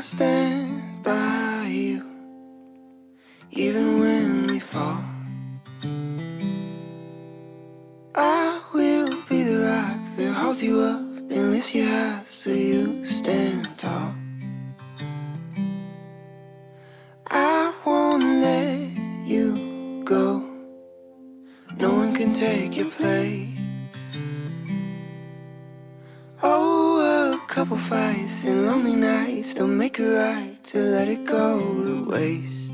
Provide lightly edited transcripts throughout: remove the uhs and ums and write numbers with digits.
stand by you, even when we fall. I will be the rock that holds you up and lifts you high so you stand tall. I won't let you go. No one can take your place. Oh, a couple fights and lonely nights don't make it right to let it go to waste.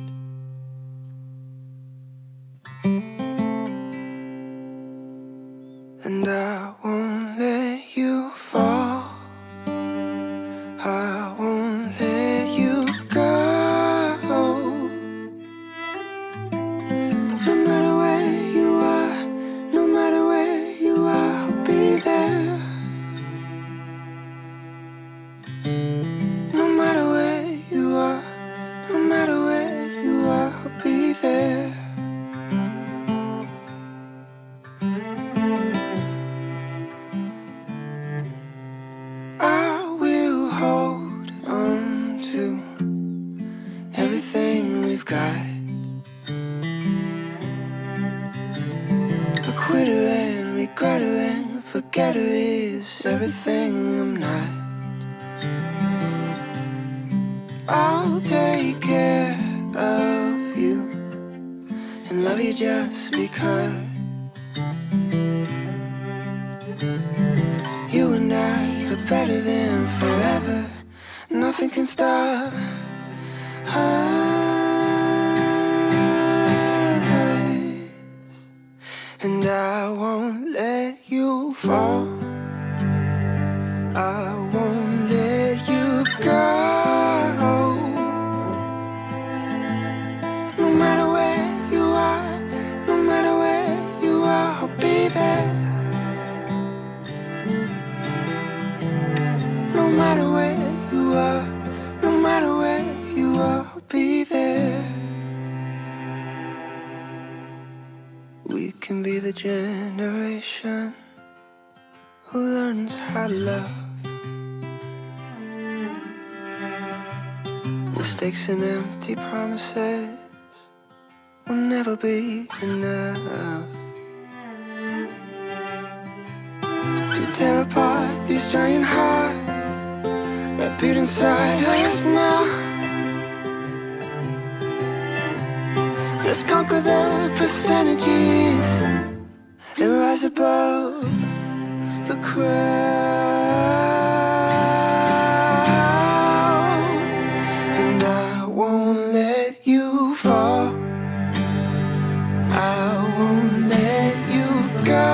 And I won't let you fall. I won't let you go. No matter where you are, no matter where you are, I'll be there. No matter where you are, no matter where you are, I'll be there. I will hold on to everything we've got. A quitter and regretter and forgetter is everything I'm not. I'll take care of you and love you just because. You and I are better than forever. Nothing can stop us. And I won't let you fall. I won't let you go. No matter where you are, no matter where you are, I'll be there. No matter where you are, no matter where you are, I'll be there. We can be the generation who learns how to love. Mistakes and empty promises will never be enough to tear apart these giant hearts that beat inside us now. Let's conquer the percentages and rise above the crowd. And I won't let you fall. I won't let you go.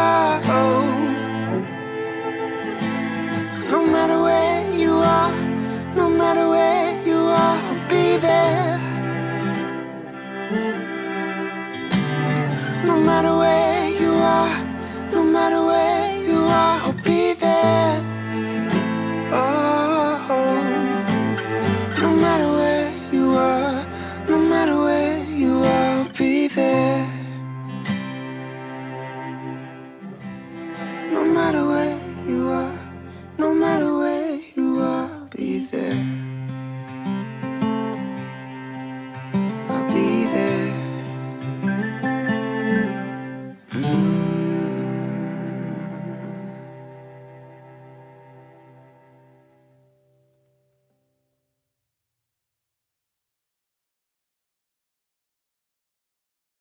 No matter where you are, no matter where you are, I'll be there. No matter where you are, no matter where you are, I'll be